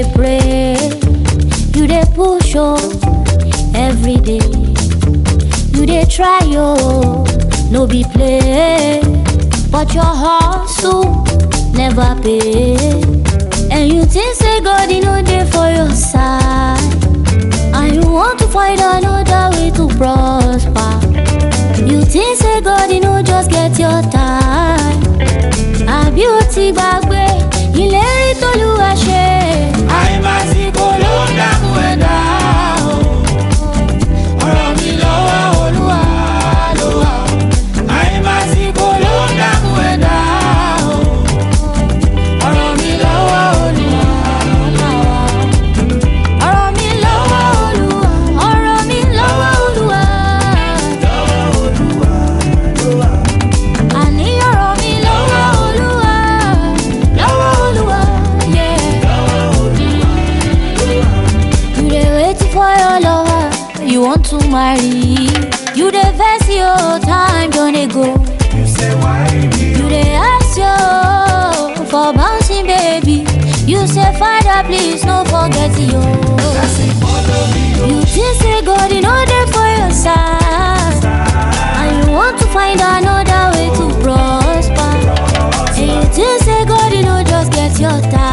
dey pray, you dey push oh, every day. You dey try oh, no be play, but your hustle never pay. And you think say God he no dey for your side, and you want to find another way to prosper. You think say God he no just get your time. Àbí o ti gbàgbé ìlérí t'Olúwa ṣe. Àìmásìkò ló ń dààmú ẹ̀dá o. Ọ̀rọ̀ mi lọ́wọ́ Olúwa ló wà o. Àìmásìkò ló ń dààmú ẹ̀dá o. Ọ̀rọ̀ mi lọ́wọ́ Olúwa ló wà o. Ọ̀rọ̀ mi lọ́wọ́ Olúwa. Ọ̀rọ̀ mi lọ́wọ́ Olúwa. Àní ọ̀rọ̀ mi lọ́wọ́ Olúwa. Lọ́wọ́ Olúwa, yeah. You dey wait for your lover, you want to marry. You dey vex your time, don't dey go. You say why me? You dey ask yo for bouncing baby. You say Father please no forget yo. I say follow me, You think say God he no dey for your side, and you want to find another way to prosper. And you think say God he no just get your time.